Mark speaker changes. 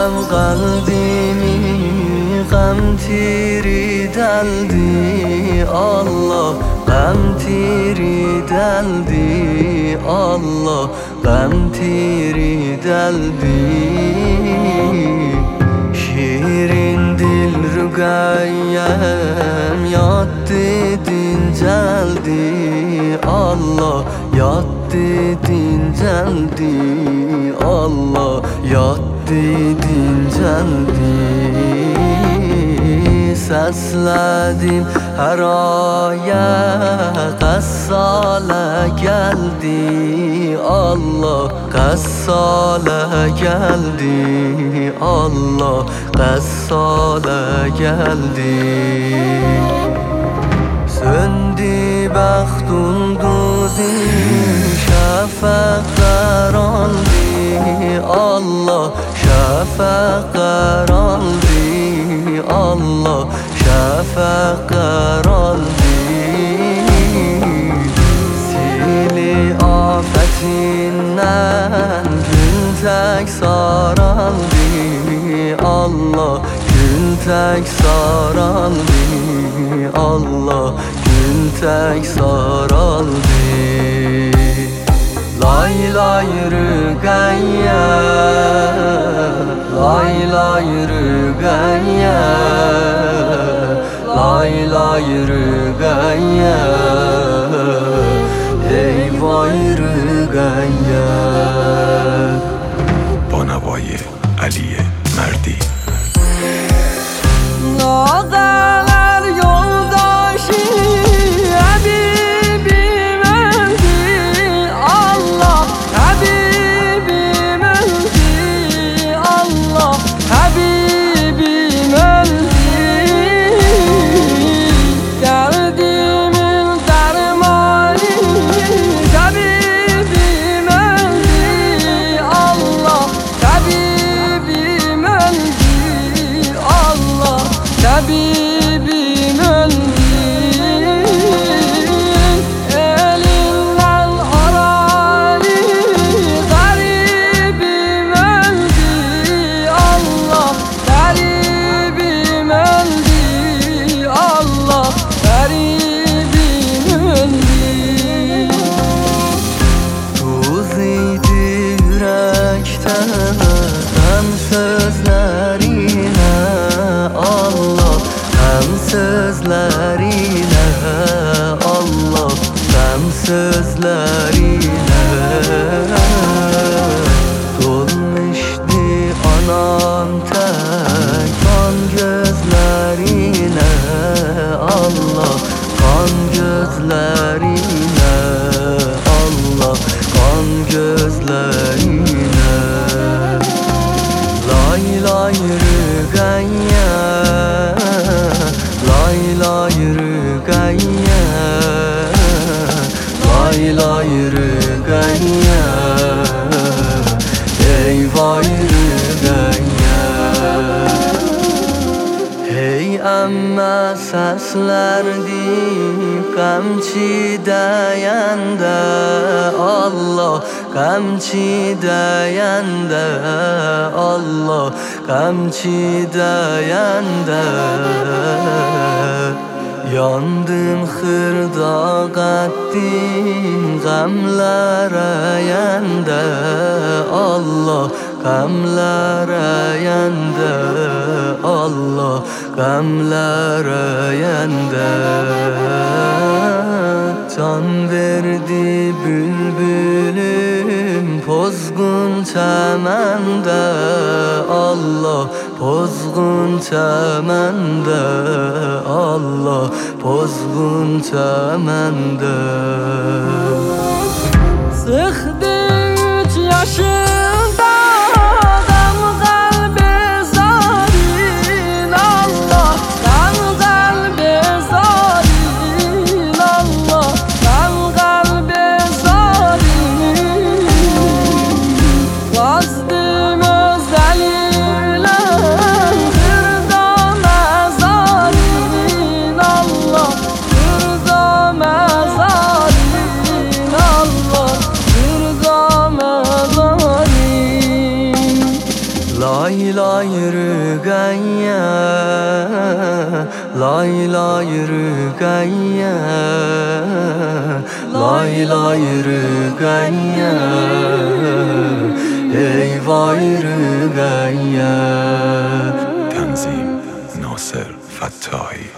Speaker 1: qalbimi g'am tiri deldi. Allah g'am tiri deldi. Allah g'am tiri deldi. Şirin dil rügayyem yattı dinceldi. Allah yattı dinceldi. Allah yattı dinceldi. Sesledim her aya Kassale geldi. Allah Kassale geldi. Allah Kassale geldi. Söndü bahtun duzim şafaklar oldu. Allah şafaklar oldu. Allah şafaklar oldu. Sili afetinden gün tek saraldı. Allah gün tek saraldı. Allah gün tek saraldı. Lay lay rügayya, lay lay rügayya, lay lay rügayya, ey vay rügayya.
Speaker 2: Bonavoye Aliye Merdi.
Speaker 1: Nadalar yoldaşı Habibim öldü. Allah Habibim öldü. Allah Habibim öldü. Derdimin dermanı Habibim öldü. Allah Habibim öldü. Allah Habibim öldü. Elinden arali garibim öldü. Allah garibim öldü. Allah garibim öldü. Tuziydi yürekten hem sözlerine. Allah hem sözlerine. Allah hem sözlerine. Dolmuştu anam tek kan gözlerine. Allah kan gözlerine. Allah kan gözlerine. Lay lay rügayya, lay lay rügayya, lay lay rügayya, ey vay rügayya. Hey emme seslerdi kamçı dayende. Allah kamçı dayende. Allah kamçı dayende. Yandım hırdak ettim gamlere yende. Allah gamlere yende. Allah gamlere yende. Can verdi bülbülüm pozgun çemende. Allah pozgun çemende. Allah pozgun çemende. Sıktı 3 yaşında gam kalbi zarin. Allah gam kalbi zarin. Allah gam kalbi zarin. Vazdım özeliyle kırda mezarin. Allah kırda mezarin. Allah kırda mezarin.
Speaker 3: لای لای رگایا لای لای رگایا لای لای رگایا ای وای رگایا
Speaker 2: تنظیم ناصر فتاحی